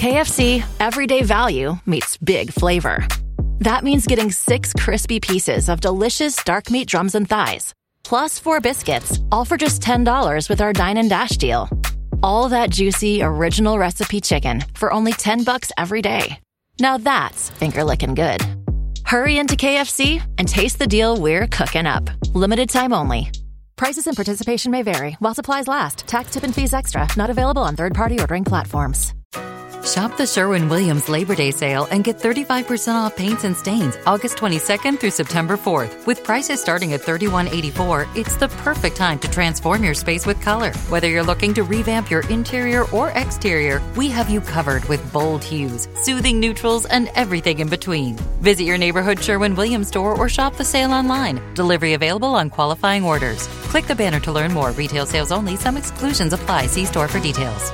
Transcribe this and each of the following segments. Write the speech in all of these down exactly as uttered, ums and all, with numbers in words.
K F C, everyday value meets big flavor. That means getting six crispy pieces of delicious dark meat drums and thighs, plus four biscuits, all for just ten dollars with our Dine and Dash deal. All that juicy, original recipe chicken for only ten bucks every day. Now that's finger-licking good. Hurry into K F C and taste the deal we're cooking up. Limited time only. Prices and participation may vary while supplies last. Tax, tip, and fees extra. Not available on third-party ordering platforms. Shop the Sherwin-Williams Labor Day sale and get thirty-five percent off paints and stains August twenty-second through September fourth. With prices starting at thirty-one eighty-four, it's the perfect time to transform your space with color. Whether you're looking to revamp your interior or exterior, we have you covered with bold hues, soothing neutrals, and everything in between. Visit your neighborhood Sherwin-Williams store or shop the sale online. Delivery available on qualifying orders. Click the banner to learn more. Retail sales only. Some exclusions apply. See store for details.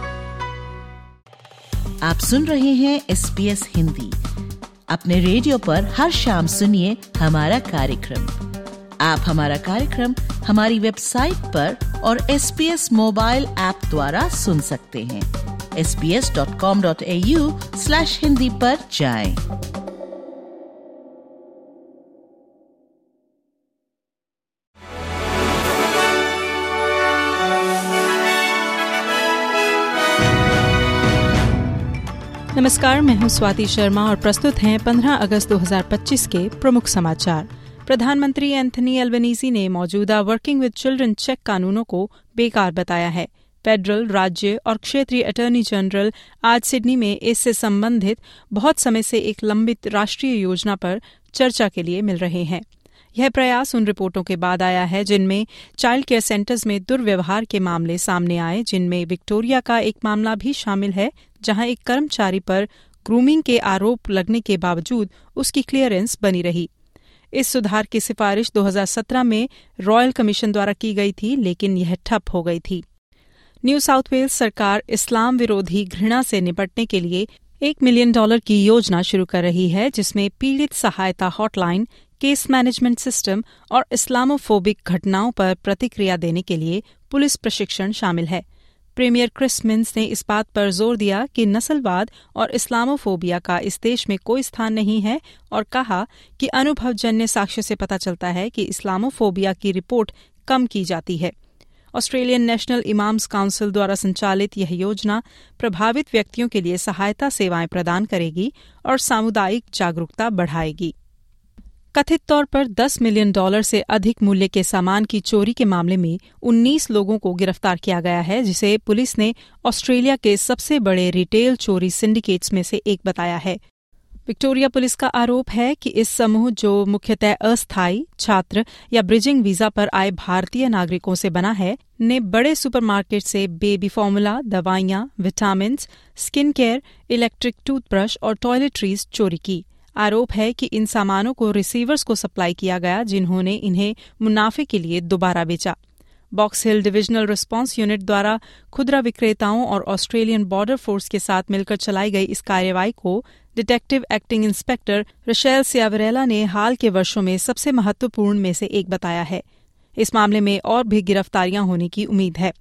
आप सुन रहे हैं S B S Hindi. अपने radio पर हर शाम सुनिए हमारा कार्यक्रम। आप हमारा कार्यक्रम हमारी वेबसाइट पर और S B S mobile app द्वारा सुन सकते हैं। S B S dot com dot A U slash Hindi पर जाएं। नमस्कार, मैं हूं स्वाति शर्मा और प्रस्तुत हैं पंद्रह अगस्त दो हज़ार पच्चीस के प्रमुख समाचार। प्रधानमंत्री एंथनी एल्बनीज़ी ने मौजूदा वर्किंग विद चिल्ड्रन चेक कानूनों को बेकार बताया है। फेडरल, राज्य और क्षेत्रीय अटॉर्नी जनरल आज सिडनी में इससे संबंधित बहुत समय से एक लंबित राष्ट्रीय योजना पर चर्चा के लिए मिल रहे हैं। यह प्रयास उन रिपोर्टों के बाद आया है जिनमें चाइल्ड केयर सेंटर्स में दुर्व्यवहार के मामले सामने आए, जिनमें विक्टोरिया का एक मामला भी शामिल है, जहां एक कर्मचारी पर ग्रूमिंग के आरोप लगने के बावजूद उसकी क्लियरेंस बनी रही। इस सुधार की सिफारिश दो हज़ार सत्रह में रॉयल कमीशन द्वारा की गई थी, लेकिन यह ठप हो गई थी। न्यू साउथ वेल्स सरकार इस्लाम विरोधी घृणा से निपटने के लिए एक मिलियन डॉलर की योजना शुरू कर रही है, जिसमें पीड़ित सहायता हॉटलाइन, केस मैनेजमेंट सिस्टम और इस्लामोफोबिक घटनाओं पर प्रतिक्रिया देने के लिए पुलिस प्रशिक्षण शामिल है। प्रीमियर क्रिस मिन्स ने इस बात पर जोर दिया कि नस्लवाद और इस्लामोफोबिया का इस देश में कोई स्थान नहीं है और कहा कि अनुभवजन्य साक्ष्य से पता चलता है कि इस्लामोफोबिया की रिपोर्ट कम की जाती है। ऑस्ट्रेलियन नेशनल इमाम्स काउंसिल द्वारा संचालित यह योजना प्रभावित व्यक्तियों के लिए सहायता सेवाएं प्रदान करेगी और सामुदायिक जागरूकता बढ़ाएगी। कथित तौर पर दस मिलियन डॉलर से अधिक मूल्य के सामान की चोरी के मामले में उन्नीस लोगों को गिरफ्तार किया गया है, जिसे पुलिस ने ऑस्ट्रेलिया के सबसे बड़े रिटेल चोरी सिंडिकेट्स में से एक बताया है। विक्टोरिया पुलिस का आरोप है कि इस समूह, जो मुख्यतः अस्थायी, छात्र या ब्रिजिंग वीजा पर आए भारतीय नागरिकों से बना है, ने बड़े सुपरमार्केट से बेबी फॉर्मूला, दवाइयां, vitamin, skin care, electric toothbrush और टॉयलेटरीज चोरी की। आरोप है कि इन सामानों को रिसीवर्स को सप्लाई किया गया, जिन्होंने इन्हें मुनाफे के लिए दोबारा बेचा। Box Hill divisional response unit द्वारा खुदरा विक्रेताओं और ऑस्ट्रेलियन बॉर्डर फोर्स के साथ मिलकर चलाई गई इस कार्रवाई को detective acting inspector Rachel Ciavarella ने हाल के वर्षों में सबसे महत्वपूर्ण में से एक बताया है। इस मामले में और भी गिरफ्तारियां होने की उम्मीद है।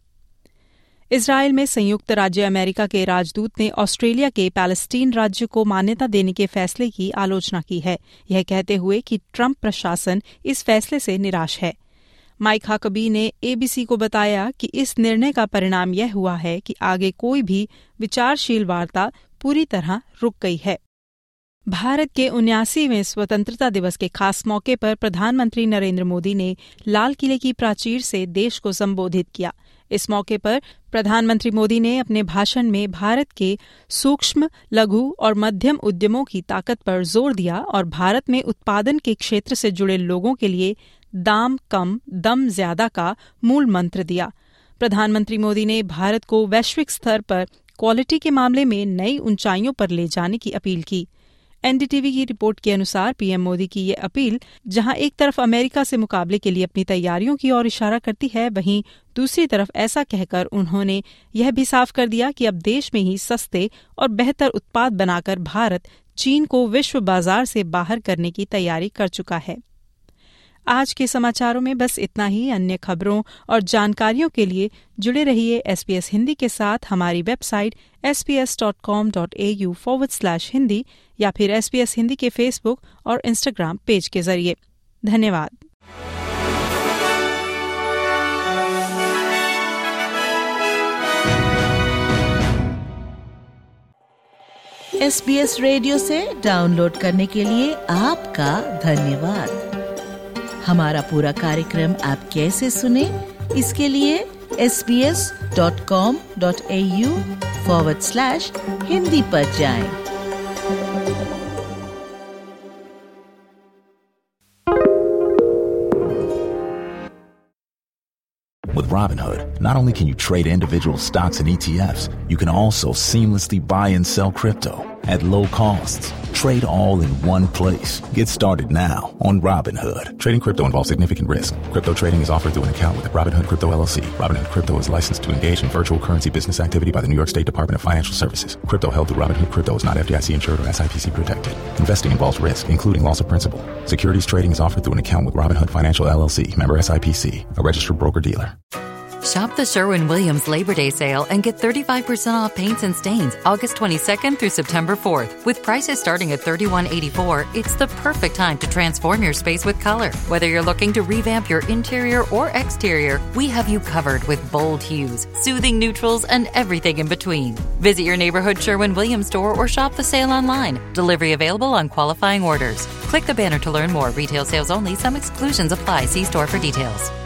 इजरायल में संयुक्त राज्य अमेरिका के राजदूत ने ऑस्ट्रेलिया के पैलेस्टीन राज्य को मान्यता देने के फैसले की आलोचना की है, यह कहते हुए कि ट्रंप प्रशासन इस फैसले से निराश है। माइक हाकबी ने एबीसी को बताया कि इस निर्णय का परिणाम यह हुआ है कि आगे कोई भी विचारशील वार्ता पूरी तरह रुक गई है। भारत के उन्यासीवें स्वतंत्रता दिवस के खास मौके पर प्रधानमंत्री नरेंद्र मोदी ने लाल किले की प्राचीर से देश को संबोधित किया। इस मौके पर प्रधानमंत्री मोदी ने अपने भाषण में भारत के सूक्ष्म, लघु और मध्यम उद्यमों की ताकत पर जोर दिया और भारत में उत्पादन के क्षेत्र से जुड़े लोगों के लिए दाम कम, दम ज्यादा का मूल मंत्र दिया। प्रधानमंत्री मोदी ने भारत को वैश्विक स्तर पर क्वालिटी के मामले में नई ऊंचाइयों पर ले जाने की अपील की। एनडीटीवी की रिपोर्ट के अनुसार पीएम मोदी की ये अपील, जहां एक तरफ अमेरिका से मुकाबले के लिए अपनी तैयारियों की ओर इशारा करती है, वहीं दूसरी तरफ ऐसा कहकर उन्होंने यह भी साफ कर दिया कि अब देश में ही सस्ते और बेहतर उत्पाद बनाकर भारत चीन को विश्व बाजार से बाहर करने की तैयारी कर चुका है। आज के समाचारों में बस इतना ही। अन्य खबरों और जानकारियों के लिए जुड़े रहिए एसबीएस हिंदी के साथ हमारी website S B S dot com dot A U forward slash Hindi या फिर एसबीएस हिंदी के फेसबुक और इंस्टाग्राम पेज के जरिए। धन्यवाद। एसबीएस रेडियो से डाउनलोड करने के लिए आपका धन्यवाद। हमारा पूरा कार्यक्रम आप कैसे सुने, इसके लिए S B S dot com dot A U forward slash Hindi पर जाएं। With Robinhood, not only can you trade individual stocks and E T Fs, you can also seamlessly buy and sell crypto at low costs. Trade all in one place. Get started now on Robinhood. Trading crypto involves significant risk. Crypto trading is offered through an account with Robinhood Crypto L L C. Robinhood Crypto is licensed to engage in virtual currency business activity by the New York State Department of Financial Services. Crypto held through Robinhood Crypto is not F D I C insured or S I P C protected. Investing involves risk, including loss of principal. Securities trading is offered through an account with Robinhood Financial L L C, member S I P C, a registered broker-dealer. Shop the Sherwin-Williams Labor Day sale and get thirty-five percent off paints and stains August twenty-second through September fourth. With prices starting at thirty-one eighty-four, it's the perfect time to transform your space with color. Whether you're looking to revamp your interior or exterior, we have you covered with bold hues, soothing neutrals, and everything in between. Visit your neighborhood Sherwin-Williams store or shop the sale online. Delivery available on qualifying orders. Click the banner to learn more. Retail sales only. Some exclusions apply. See store for details.